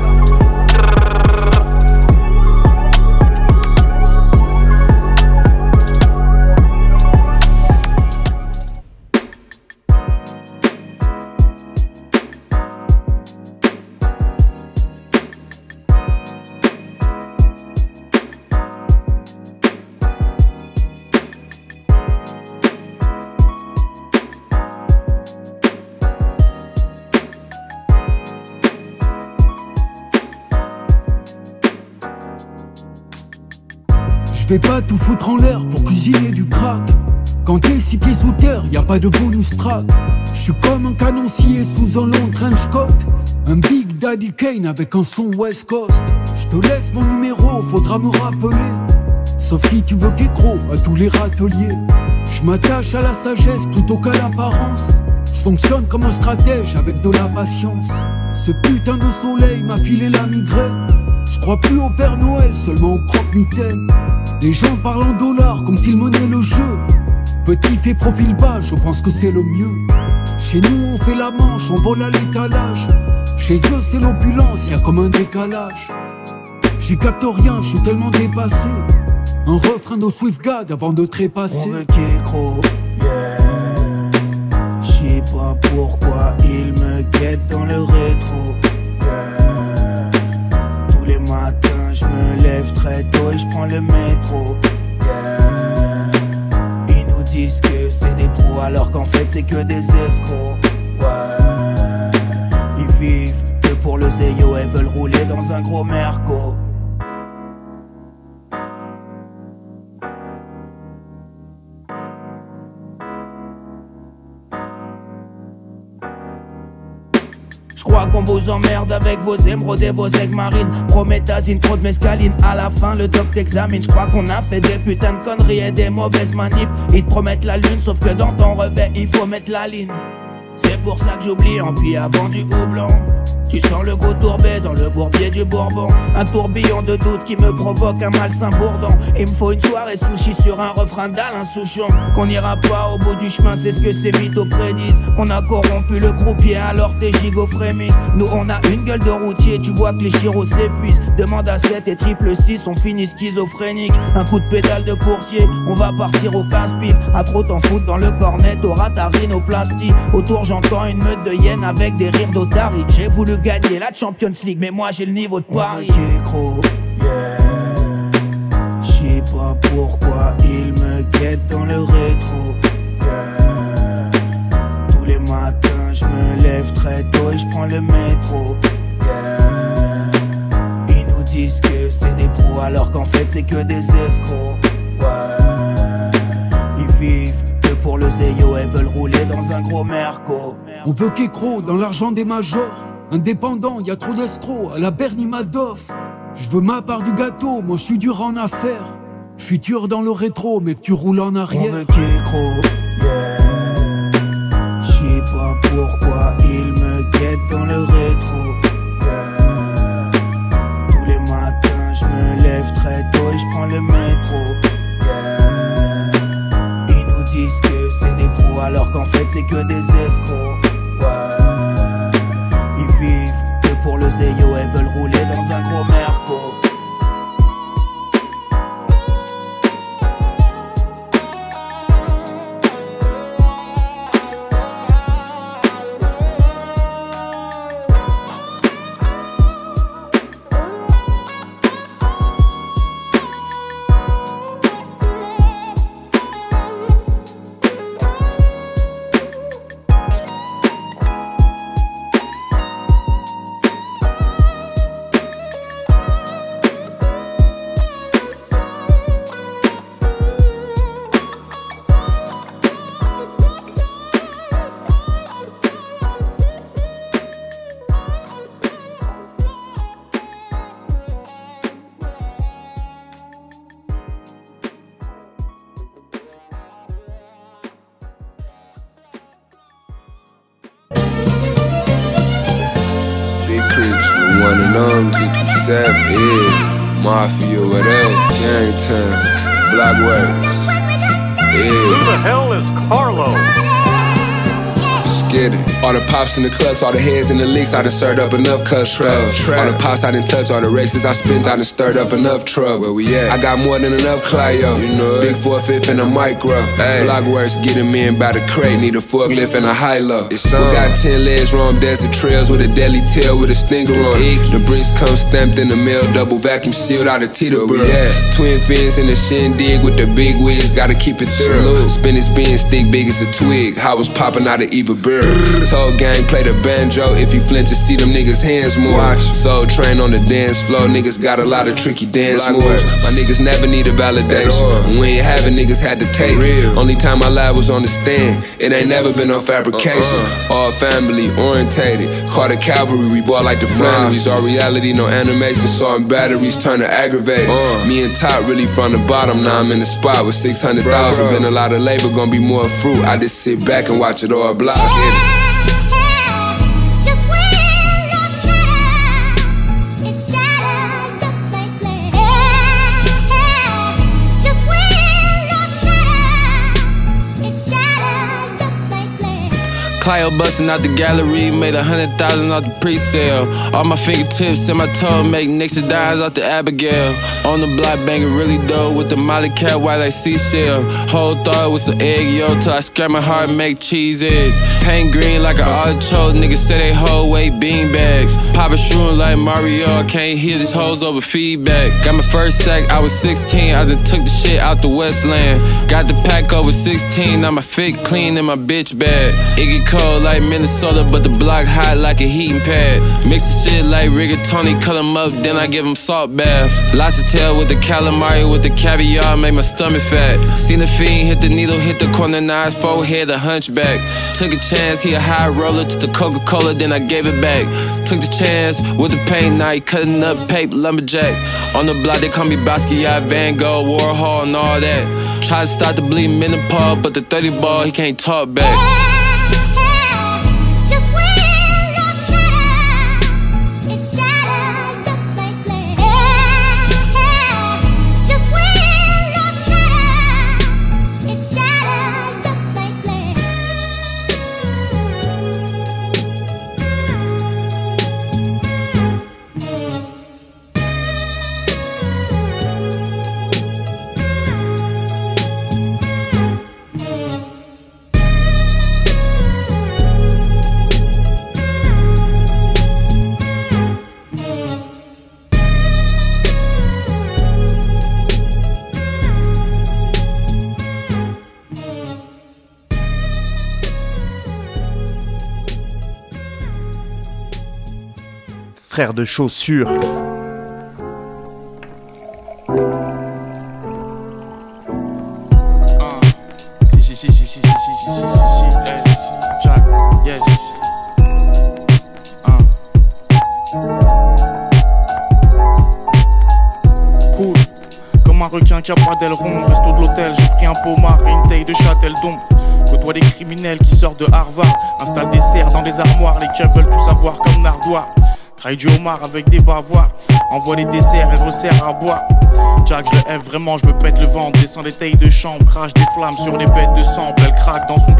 Je vais pas tout foutre en l'air pour cuisiner du crack. Quand t'es six pieds sous terre, y a pas de bonus track. J'suis comme un canoncier sous un long trench coat. Un Big Daddy Kane avec un son West Coast. J'te laisse mon numéro, faudra me rappeler. Sauf si tu veux qu'écro à tous les râteliers. J'm'attache à la sagesse plutôt qu'à l'apparence. J'fonctionne comme un stratège avec de la patience. Ce putain de soleil m'a filé la migraine. J'crois plus au Père Noël, seulement au croque-mitaine. Les gens parlent en dollars comme s'ils menaient le jeu. Petit fait profil bas, je pense que c'est le mieux. Chez nous on fait la manche, on vole à l'étalage. Chez eux c'est l'opulence, y'a comme un décalage. J'y capte rien, je suis tellement dépassé. Un refrain de Swiftgad avant de trépasser. On veut qu'écro, yeah. J'sais pas pourquoi il me guette dans le rétro, yeah. Tous les matins je me lève très tôt et je prends le métro, yeah. Ils nous disent que c'est des pros alors qu'en fait c'est que des escrocs, ouais. Ils vivent que pour le zéyo et veulent rouler dans un gros merco. J'crois qu'on vous emmerde avec vos émeraudes et vos aigles marines. Prométhazine, trop de mescaline, à la fin le doc t'examine. J'crois qu'on a fait des putains de conneries et des mauvaises manips. Ils te promettent la lune, sauf que dans ton revêt il faut mettre la ligne. C'est pour ça que j'oublie en puis avant du houblon. Tu sens le goût tourbé dans le bourbier du Bourbon. Un tourbillon de doute qui me provoque un malsain bourdon. Il me faut une soirée sushi sur un refrain d'Alain Souchon. Qu'on n'ira pas au bout du chemin, c'est ce que ces mythos prédisent. On a corrompu le croupier, alors tes gigots frémissent. Nous on a une gueule de routier, tu vois que les chiros s'épuisent. Demande à sept et triple six, on finit schizophrénique. Un coup de pédale de coursier, on va partir au quinze piles. À trop t'en foutre dans le cornet, t'auras ta rhinoplastie. Autour j'entends une meute de hyènes avec des rires d'otaries. J'ai voulu gagner la Champions League, mais moi j'ai le niveau de Paris. On yeah. J'sais pas pourquoi il me guette dans le rétro, yeah. Tous les matins je me lève très tôt et je prends le métro, yeah. Ils nous disent que c'est des pros alors qu'en fait c'est que des escrocs, ouais. Ils vivent que pour le zéyo et veulent rouler dans un gros merco. On veut qu'écro dans l'argent des majors. Indépendant, y a trop d'escrocs à la Bernie Madoff. Je veux ma part du gâteau, moi je suis dur en affaires. Futur dans le rétro, mais que tu roules en arrière. On veut qu'écro, alors qu'en fait c'est que des escrocs. Ouais, ils vivent que pour le zéyo, elles veulent rouler dans un gros merco. One and on, two two seven, yeah. Mafia, what else? Gang time, Blockworks, yeah. Who the hell is Carlo? Get it. All the pops and the clucks, all the heads and the leaks, I done stirred up enough cuss trouble. All the pops I done touch, all the races I spent, I done stirred up enough trouble. Where we at? I got more than enough Clio, you know it. Big four fifth and a micro. Blockworks get him in by the crate, need a forklift and a high-low. We got ten legs, roam desert trails with a deadly tail with a stinger on it. The bricks come stamped in the mail, double vacuum sealed out of Tito. Where we at? Twin fins in the shindig with the big wigs, gotta keep it thorough. Spin his being stick big as a twig, I was popping out of Eva Bird. Told gang play the banjo, if you flinch to see them niggas hands more. Watch. Soul train on the dance floor, niggas got a lot of tricky dance moves. My niggas never need a validation, when we ain't having niggas had to take. Real. Only time I lied was on the stand, it ain't never been no fabrication. Uh-uh. All family orientated, call the cavalry, we bought like the Flanneries. All reality, no animation, saw in batteries turn to aggravated. uh. Me and Top really from the bottom, now I'm in the spot with six hundred thousand. Been a lot of labor, gonna be more fruit, I just sit back and watch it all block. Clio bustin' out the gallery, made a hundred thousand off the pre-sale. All my fingertips and my toe make nicks and dimes off the Abigail. On the block banging really dope with the Molly cat white like seashell. Whole thought with some egg yo till I scrap my heart and make cheeses. Paint green like an artichoke, niggas say they whole weight bean bags. Pop a shroom like Mario, I can't hear these hoes over feedback. Got my first sack, I was sixteen, I done took the shit out the Westland. Got the pack over sixteen, now my fit clean and my bitch bad. It get cold like Minnesota, but the block hot like a heating pad. Mix the shit like rigatoni, cut them up, then I give them salt baths. Lots of tail with the calamari, with the caviar, make my stomach fat. Seen the fiend hit the needle, hit the corner, now his forehead a hunchback. Took a chance, he a high roller, took the Coca-Cola, then I gave it back. Took the chance with the paint knife, cutting up paper, lumberjack. On the block they call me Basquiat, Van Gogh, Warhol and all that. Try to start the bleed menopause, but the thirty ball, he can't talk back. Frère de chaussures. Si, si, si, si, si, si, si, si, si, si, hey, Jack, yes. Uh. Cool, comme un requin qui a pas d'aileron. Resto de l'hôtel, j'ai pris un pomard et une taille de Châteldon. Côtoie des criminels qui sortent de Harvard. Installe des serres dans des armoires, les keufs veulent tout savoir comme Nardois. Craille du homard avec des bavoirs. Envoie les desserts et resserre à boire. Jack, je le F vraiment, je me pète le ventre. Descends des tailles de chambre, crache des flammes sur des bêtes de sang. Elle craque dans son cœur la flèche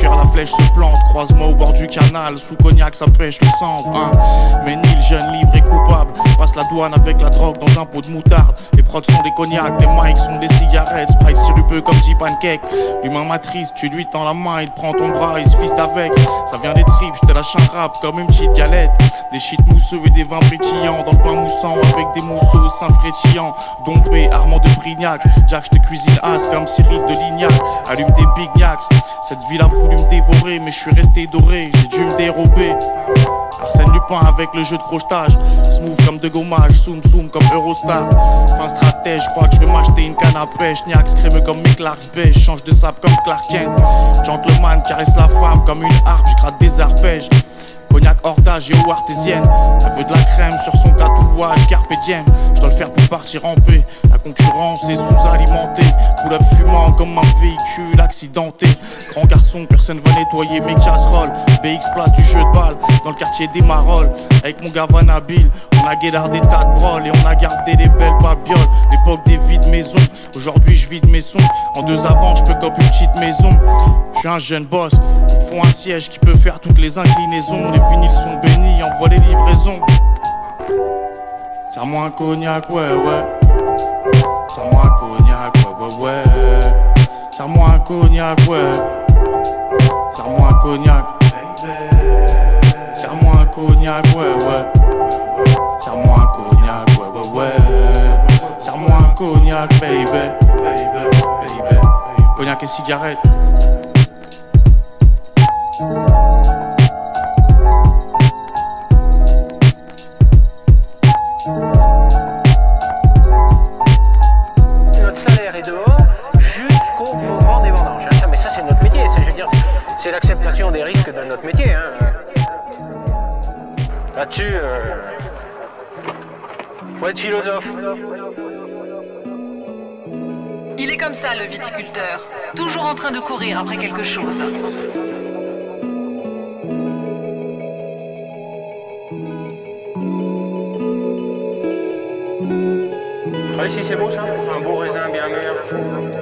pêche se plante. Croise-moi au bord du canal, sous cognac ça pêche le sang, hein. Ménil, jeune, libre et coupable, passe la douane avec la drogue dans un pot de moutarde. Les prods sont des cognacs, les mics sont des cigarettes, Sprite sirupeux comme J Pancake. L'humain matrice, tu lui tends la main, il prend ton bras, il se fiste avec. Ça vient des tripes, je te lâche un rap comme une petite galette. Des shit mousseux et des vins pétillants, dans le pain moussant avec des mousseaux, seins frétillants. Dompé, Armand de Brignac, Jack je te cuisine as comme Cyril de Lignac. Allume des big knacks, cette ville a voulu me dévorer, mais je suis resté doré, j'ai dû me dérober. Arsène Lupin avec le jeu de crochetage, smooth comme de gommage, soum soum comme Eurostar. Fin stratège, je crois que je vais m'acheter une canne à pêche. Niax crémeux comme mes Clarks beige, change de sable comme Clark Kent. Gentleman caresse la femme comme une harpe, je gratte des arpèges. Cognac hors d'âge et eau artésienne. Elle veut de la crème sur son tatouage Carpe diem. Je dois le faire pour partir en paix. La concurrence est sous-alimentée. Pull-up fumant comme un véhicule accidenté. Grand garçon, personne va nettoyer mes casseroles. B X place du jeu de balle dans le quartier des Marolles. Avec mon gars Van Habil, on a guédard des tas de broles. Et on a gardé des belles babioles. L'époque des vides maisons. Aujourd'hui je vide mes sons. En deux avant je peux copier une petite maison. Je suis un jeune boss. Il me faut un siège qui peut faire toutes les inclinaisons. Les vinyles sont bénis, envoie les livraisons. Serre-moi un cognac, ouais, ouais. Serre-moi un cognac, ouais, ouais, ouais. Serre-moi un cognac, ouais. Serre-moi un cognac, baby. Serre-moi un cognac, ouais, ouais. Serre-moi un cognac, ouais, ouais, ouais. Serre-moi un cognac, baby. Baby, baby. Cognac et cigarette. Notre salaire est dehors jusqu'au moment des vendanges. Ça, mais ça, c'est notre métier. C'est, je veux dire, c'est l'acceptation des risques de notre métier. Hein. Là-dessus, euh, faut être philosophe. Il est comme ça, le viticulteur, toujours en train de courir après quelque chose. Ah, ici c'est beau ça, un beau raisin bien mûr.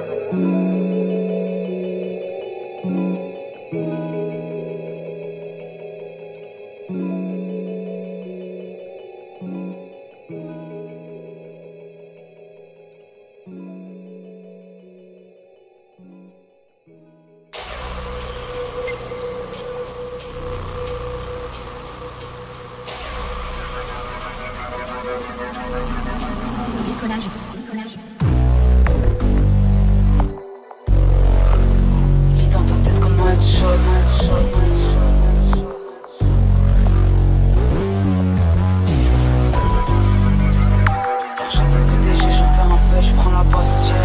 Lis dans ta tête comment être chaude. L'argent de P D G, j'en fais un feu, je prends la posture.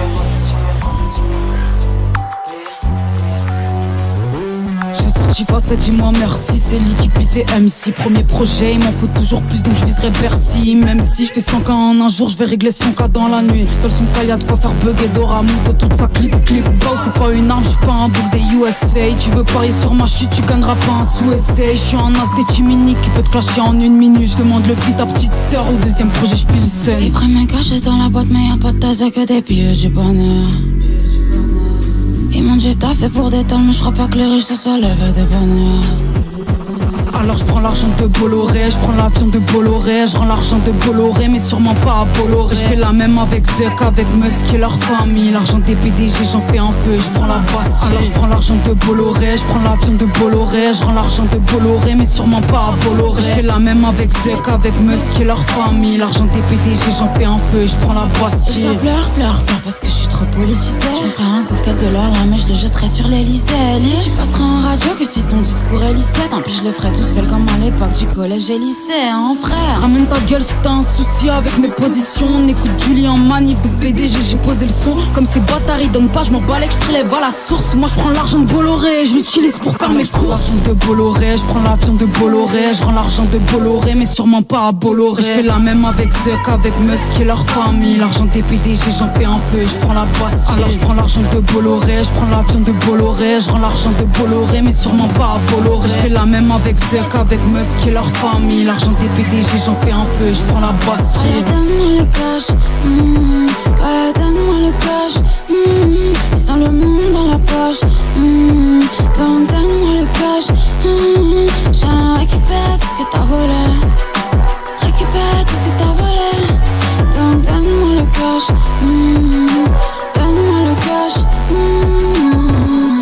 J'ai sorti facette, dis-moi merci, c'est l'équipe T M C. Premier projet, il m'en faut toujours plus donc je viserai Bercy. Même si je fais cent cas en un jour, je vais régler son cas dans la nuit. Dans le son cas, y'a de quoi faire bugger Dora Muto, toute sa clip clip. Bow, c'est pas une arme, j'suis pas un bouc des U S A. Tu veux parier sur ma chute, tu gagneras pas un sous-essai. J'suis un as des chiminiques qui peut te clasher en une minute. J'demande le feat ta petite sœur, au deuxième projet j'pile seul. Les premiers cachés dans la boîte, mais y'a pas de tasse que des pièges du bonheur. Ils m'ont dit t'as fait pour des talles, mais j'crois pas que les riches se soient levés des bonheurs. Alors je prends l'argent de Bolloré, je prends l'avion de Bolloré, je rends l'argent de Bolloré, mais sûrement pas à Bolloré. Je fais la même avec Zuck, avec Musk et leur famille. L'argent des P D G, j'en fais un feu, je prends la Bastille. Alors je prends l'argent de Bolloré, je prends l'avion de Bolloré, je rends l'argent de Bolloré, mais sûrement pas à Bolloré. Je fais la même avec Zuck, avec Musk et leur famille. L'argent des P D G, j'en fais un feu, je prends la Bastille. Et ça pleure, pleure, pleure parce que je suis trop politisée. Je me ferai un cocktail de l'or là, mais je le jetterai sur l'Elysée. Tu passeras en radio que si ton discours est lissé. Tant pis, je le ferai tout seul comme à l'époque du collège et lycée, hein frère. Ramène ta gueule si t'as un souci avec mes positions. On écoute Julie en manif, donc P D G j'ai posé le son. Comme ces bâtards ils donnent pas, je m'en balèque, je prélève à la source. Moi je prends l'argent de Bolloré, je l'utilise pour faire mes courses. De Bolloré, je prends l'avion de Bolloré, je rends l'argent de Bolloré, mais sûrement pas à Bolloré. Je fais la même avec Zuck, avec Musk et leur famille. L'argent des P D G, j'en fais un feu, je prends la Bastille. Alors je prends l'argent de Bolloré, je prends l'avion de Bolloré, je rends l'argent de Bolloré, mais sûrement pas à Bolloré. Je fais la même avec Zuck, avec Musk et leur famille. L'argent des P D G, j'en fais un feu, je prends la Bastille. Ouais, donne-moi le cash, mmh, ouais, donne-moi le cash, mmh, sans le monde dans la poche, mmh, donne, donne-moi le cash. Mmh, j'ai récupéré tout ce que t'as volé. Récupéré tout ce que t'as volé. Donc donne-moi le cash. Mmh, donne-moi le cash. Mmh.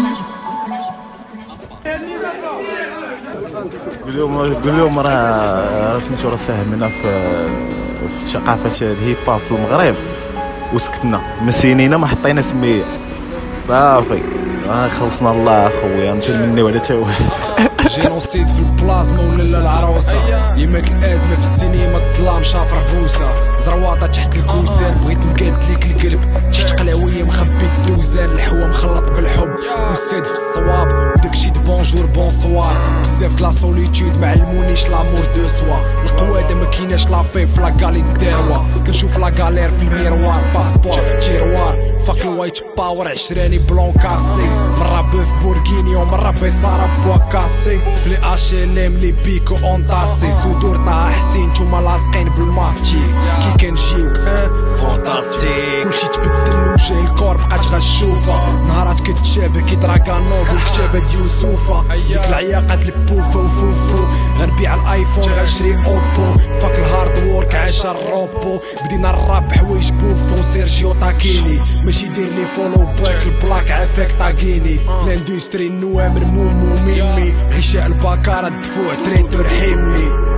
قول لهم قول لهم راه سميتو راه ساهمنا في في ثقافه الهيب هوب في المغرب وسكتنا مسينينا ما حطينا سميه صافي اه خلصنا الله اخويا نمشي مني ولا حتى واحد جينوسيد في البلازما ولا لا العروسه يماك الازمه في السينما الظلام شافر بوسه زرواطه تحت الكوسان بغيت نقاد ليك القلب تحت قلاويه مخبي الدوزان الحوا مخلط بالحب والسيد في الصواب وداكشي د بونجور بونسوار بزاف د لا سوليتود ما علمونيش لامور دو سوا القواده ما كايناش لا في في لا كالي ديروا كنشوف لا غالير في الميروار باسبور في التيروار فاك الوايت باور عشراني بلون كاسي مره بوف بورغيني ومره بيصاره بوا كاسي في لي اشي ال ام لي بيكو اونطاسي صدور طه حسين نتوما لاصقين بالماستيك كي كنجيوك ان فونتاستيك كلشي تبدل وجه الكور بقات غشوفه نهارات كتشابه كي دراغانو بالكتابه د يوسوفا ديك العياقات البوفه وفوفو غنبيع الايفون غنشري اوبو فاك الهارد وورك عاش الروبو بدينا الراب حوايج بوفون سيرجيو طاكيني ماشي دير لي فولو باك البلاك عافاك طاكيني لاندستري النوامر مومو ميمي غشاء الباكارة الدفوع تريتور حمي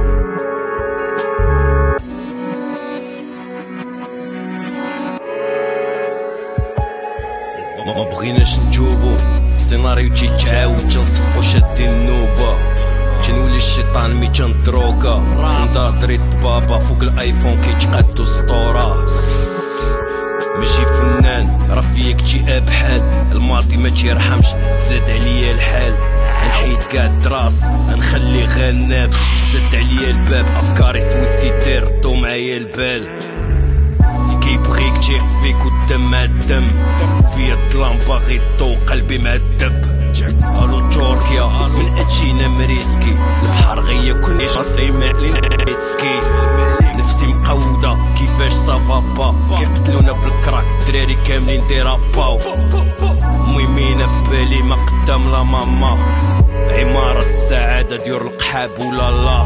ما بغيناش نتوبو سيناريو تيتعاود تنصفقو شادين النوبة تنولي الشيطان ميتان دروكا فندا دريد بابا فوق الايفون كيتقادو سطورة ماشي فنان راه فيا اكتئاب حاد الماضي ما تيرحمش زاد عليا الحال نحيد كاع الدراس نخلي غناب سد عليا الباب افكاري سويسيدير ردو معايا البال كيبغيك تيق فيك والدم مع الدم فيا الظلام باغي الضو قلبي معذب الو تركيا من اتشينا مريسكي البحر غياكلني راسي مالين سكي نفسي مقودة كيفاش صافابا كيقتلونا بالكراك الدراري كاملين ديراباو مهمينا في بالي ما قدام لا ماما عمارة السعادة ديور القحاب ولا لا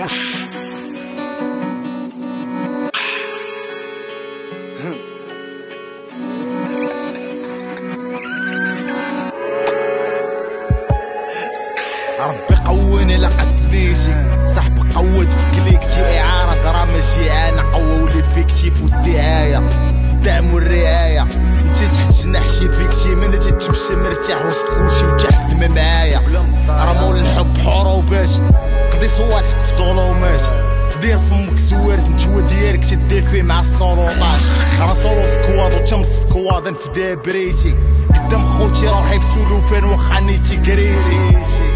ربي قويني لقتليشي صاحبي قود في كليكتي اعانة ترى ماشي انا قوولي فيكتي في الدعاية الدعم والرعاية انتي تحت جناحشي فيكتي من تتمشي مرتاح وسط كلشي وتحت ما معايا راه مول الحب حورو باش قضي صوالح في ظلمات دير فمك سوارت نتوى ديالك تدير فيه مع السلطاش راه سولو سكواد وتم سكواد نفدا بريتي قدام خوتي راه حيف سولوفان واخا نيتي كريتي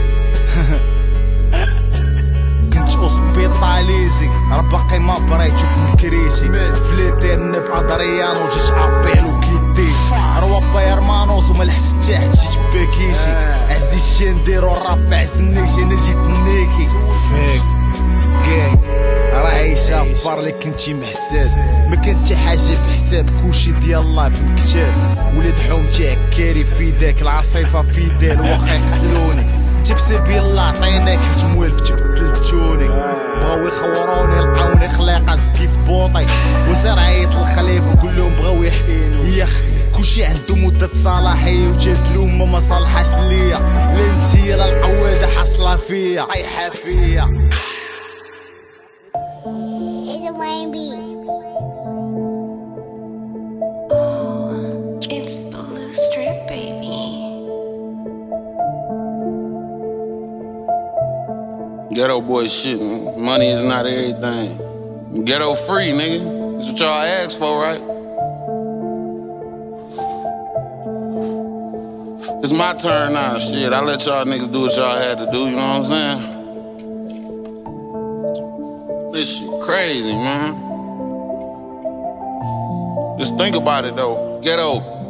كنت اوسبيطاليزي راه باقي ما بريتو تنكريتي فليتير نف ادريان وجيت ابيل وكيديش روا بايرمانوس وما لحست حتى حد جيت باكيشي عزي الشي نديرو الراب عزنيش انا جيت نيكي فيك كاين راه عايشة بارلي كنتي محساد ما كانت حتى حاجة بحساب كلشي ديال الله بالكتاب ولاد حومتي عكاري في داك العصيفة في دال واخا يقتلوني انت بسبيل الله عطيناك حيت موالف تبدلتوني بغاو يخوروني لقاوني خلاقة كيف بوطي وسار عيط للخليفة كلهم بغاو يحكينو ياخ كلشي عندو مدة صلاحية وجات الأمة ما صالحاش ليا لا نتيا لا القوادة حاصلة فيا طايحة فيا It's a Wayne beat. Oh, it's Blue Strip, baby. Ghetto boy shit, money is not everything. Ghetto free, nigga. That's what y'all asked for, right? It's my turn now, shit. I let y'all niggas do what y'all had to do, you know what I'm saying? This shit crazy, man. Just think about it, though. Ghetto.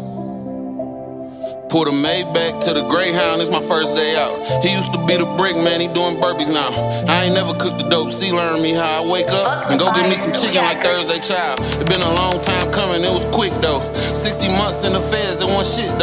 Pulled a Maybach to the Greyhound, it's my first day out. He used to be the brick man, he doing burpees now. I ain't never cooked the dope, C learned me how I wake up and go get me some chicken like Thursday Child. It been a long time coming, it was quick though. sixty months in the feds, it wasn't shit though.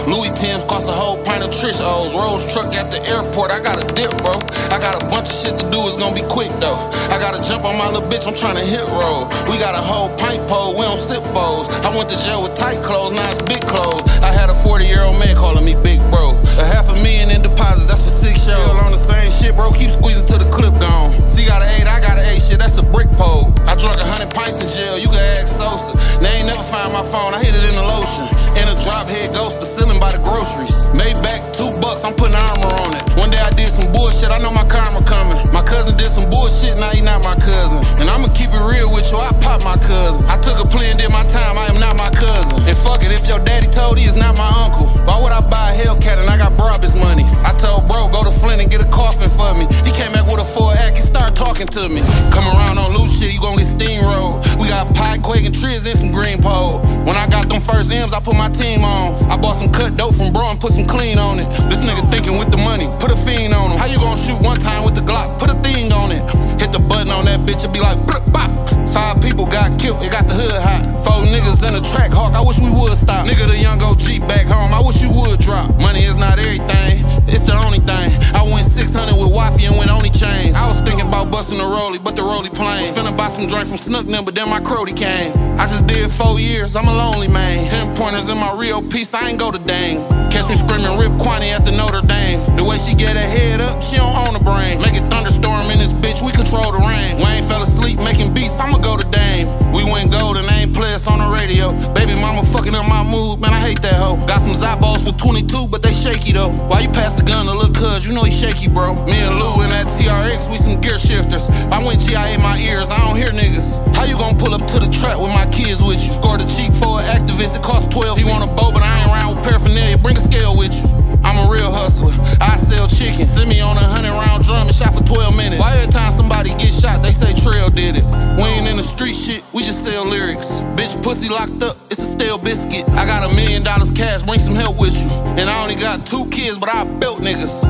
Louis Tim's cost a whole pint of Trish O's. Rolls truck at the airport, I got a dip, bro. I got a bunch of shit to do, it's gonna be quick though. I gotta jump on my little bitch, I'm tryna hit roll. We got a whole pint pole, we don't sit foes. I went to jail with tight clothes, now it's big clothes. I had a forty year old man calling me big bro. A half a million in deposits, that's for six shows. Still on the same shit, bro, keep squeezing till the clip gone. C got an eight, I got an eight, shit, that's a brick pole. I drunk a hundred pints in jail, you can ask Sosa. They ain't never find my phone, I hit it in the lotion. In a drop head ghost, the ceiling by the groceries. Made back two bucks, I'm putting armor on it. One day I did some bullshit, I know my karma coming. My cousin did some bullshit, now he not my cousin. And I'ma keep it real with you, I pop my cousin. I took a plea and did my time, I am not my cousin. And fuck it, if your daddy told he is not my uncle. Why would I buy a Hellcat and I got Brabus money? I told bro, go to Flint and get a coffin for me. He came back with a full act, he started talking to me. Come around on loose shit, you gon' get steamrolled. We got Pike, Quake, and Triz and some green pole. When I got them first M's, I put my team on. I bought some cut dope from bro and put some clean on it. This nigga thinking with the money, put a fiend on him. How you gon' shoot one time with the Glock? Put a thing on it. Hit the button on that bitch, it be like brr, bop. Five people got killed, it got the hood hot. Four niggas in a track hawk, I wish we would stop. Nigga, the young O G back home, I wish you would drop. Money is not everything, it's the only thing. I went six hundred with Wifey and went only chains. I was thinking about busting the rollie, but the rollie plain. Was finna buy some drink from Snook them, but then my Crody came. I just did four years, I'm a lonely man. Ten pointers in my Rio piece, I ain't go to Dane. Catch me screaming Rip Quaney at the Notre Dame. The way she get her head up, she don't own a brain. Make it thunderstorm in this bitch, we control the rain. Wayne fell asleep making beats, I'ma go to Dame. We went gold and ain't play us on the radio. Baby mama fucking up my mood, man, I hate that hoe. Got some Zappos for twenty-two, but they shaky though. Why you pass the gun to Lil' Cuz, you know he shaky, bro. Me and Lou in that T R X, we some gear shifters. I went G I A my ears, I don't hear niggas. How you gon' pull up to the trap with my kids with you? Scored a cheap for an activist, it cost twelve. He want a bow, but I ain't round with paraphernalia, bring a scale with you. I'm a real hustler, I sell chicken. Send me on a hundred round drum and shot for twelve minutes. Why every time somebody get shot, they say Trail did it? We ain't in the street shit, we just sell lyrics. Bitch pussy locked up, it's a stale biscuit. I got a million dollars cash, bring some help with you. And I only got two kids, but I built niggas.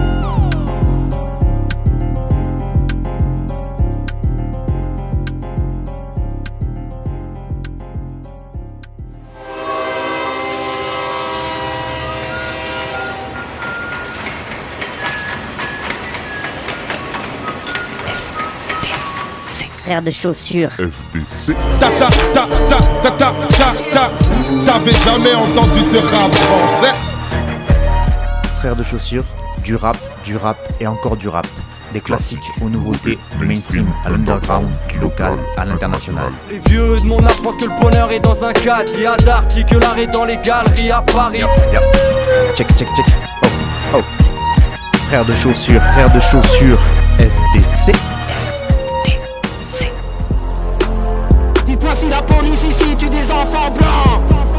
Frère de chaussures. F D C. Ta ta ta ta ta ta ta ta. T'avais jamais entendu de rap français. Frère de chaussures, du rap, du rap et encore du rap. Des classiques aux nouveautés, du mainstream à l'underground, du local à l'international. Les vieux de mon âge pensent que le bonheur est dans un cadre. Il y a d'arty que l'art est dans les galeries à Paris. Yep, yep. Check, check, check. Oh, oh. Frère de chaussures, frère de chaussures, F D C. Dites-moi si la police ici tue des enfants blancs.